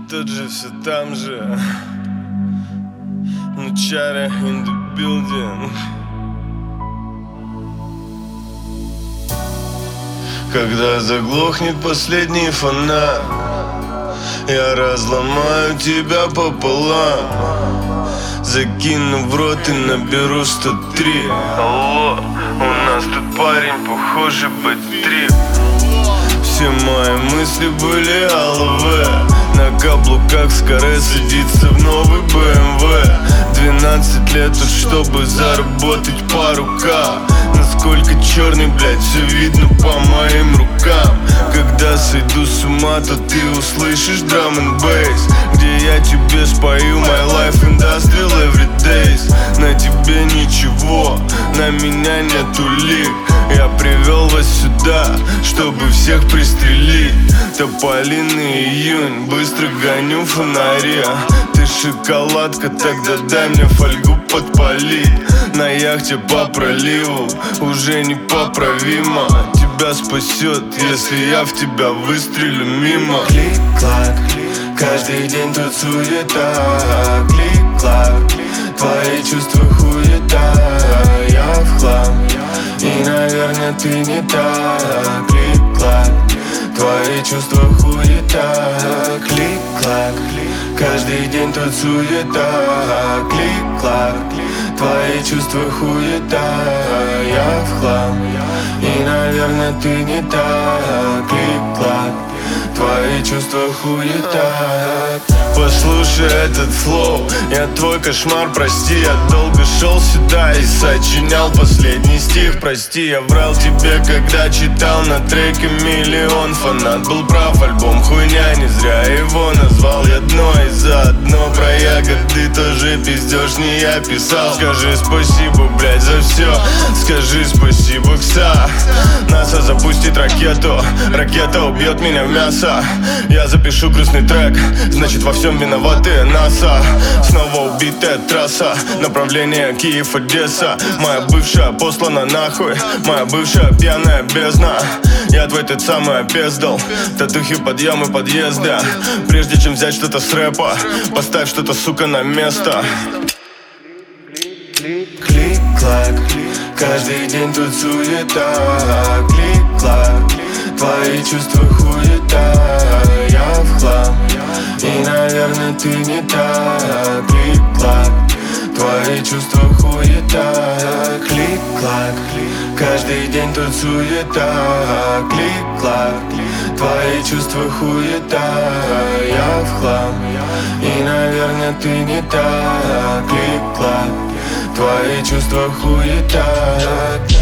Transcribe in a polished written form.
тот же, все там же. Нучара in the building. Когда заглохнет последний фонарь, я разломаю тебя пополам, закину в рот и наберу 103. Алло, у нас тут парень, похоже, бэт-трип. Все мои мысли были аловые. На каблуках скорее садиться в новый BMW. 12 лет уж чтобы заработать по рукам. Насколько черный, блядь, все видно по моим рукам. Когда сойду с ума, то ты услышишь drum and bass, где я тебе спою my life industrial every days. На тебе ничего, на меня нету лик. Я привел вас сюда, чтобы всех пристрелить. Тополин и июнь, быстро гоню фонари. Ты шоколадка, тогда дай мне фольгу подпалить. На яхте по проливу уже непоправимо. Тебя спасет, если я в тебя выстрелю мимо. Клик-клак, каждый день тут суета. Клик-клак, твои чувства хуета. Я в хлам, и, наверное, ты не так. Клик-клак, твои чувства хуета. Клик-клак, каждый день тут суета. Клик-клак, твои чувства хуета. Я в хлам, и, наверное, ты не так. Клик-клак, твои чувства хуета. Послушай этот флоу, я твой кошмар, прости. Я долго шел сюда и сочинял последний стих. Прости, я врал тебе, когда читал на треке миллион. Фанат был прав, альбом хуйня, не зря его назвал я дно. И заодно про ягоды тоже пиздеж не я писал. Скажи спасибо, блядь, за все. Скажи спасибо, кса. НАСА запустит ракету, ракета убьет меня в мясо. Я запишу грустный трек, значит во всем виноваты НАСА. Снова убитая трасса, направление Киев-Одесса. Моя бывшая послана нахуй, моя бывшая пьяная бездна. Я твой тот самый опездал, татухи, подъемы, подъезды. Прежде чем взять что-то с рэпа, поставь что-то, сука, на место. Клик-клак, каждый день тут суета. Клик-клак, твои чувства хуета. Я в хлам, и, наверное, ты не так. Клик-клак, твои чувства хуета. Клик-клак, каждый день тут суета. Клик-клак, твои чувства хуета. Я в хлам, и, наверное, ты не так. Клик-клак, твои чувства хуета.